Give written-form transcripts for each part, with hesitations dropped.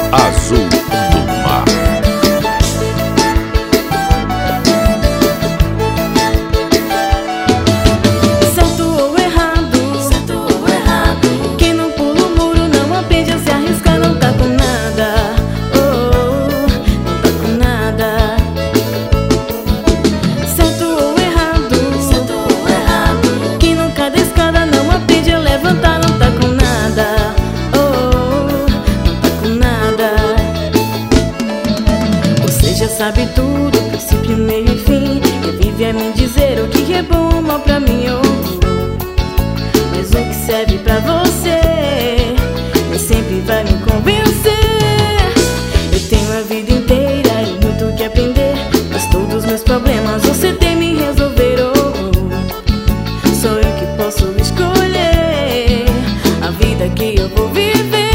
Azul do Mar. Certo ou errado, quem não pula o muro não aprende a se arriscar, não tá com nada. Não tá com nada. Certo ou errado, quem não cai da escada não aprende a levantar, não tá com nada. Não tá com nada. Você já sabe tudo, princípio, meio e fim, e vive a me dizer o que é bom ou mal pra mim. Mas o que serve pra você nem sempre vai me convencer. Eu tenho a vida inteira e muito que aprender, mas todos os meus problemas você tem me resolver. Sou eu que posso escolher a vida que eu vou viver.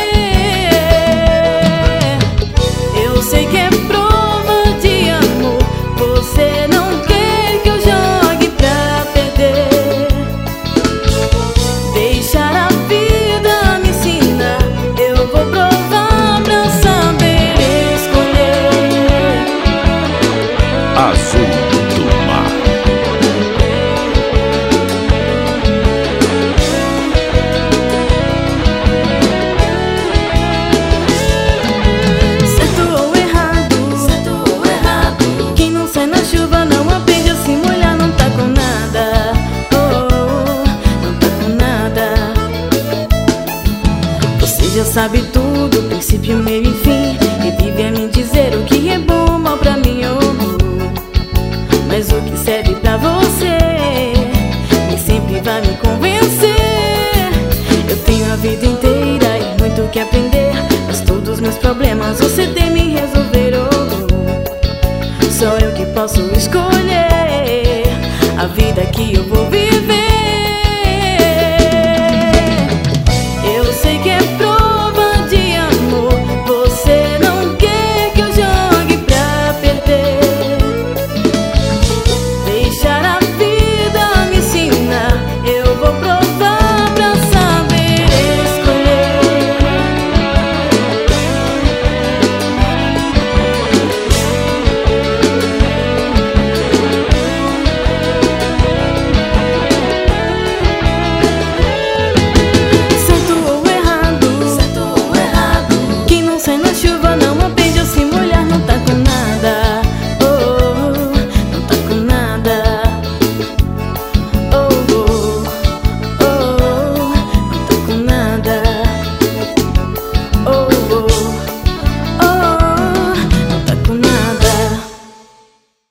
Eu sei que é prova de amor, você não quer que eu jogue pra perder. Deixar a vida me ensinar, eu vou provar pra saber escolher. Azul do Mar. Certo ou errado, quem não sai na chuva não aprende a se molhar, não tá com nada. Não tá com nada. Você já sabe tudo, princípio, meio e fim, e vive a me dizer o que é bom ou mal pra mim. Mas o que serve pra você nem sempre vai me convencer. Eu tenho a vida inteira e muito que aprender, mas todos os meus problemas você tem me resolver. Só eu que posso escolher a vida que eu vou viver.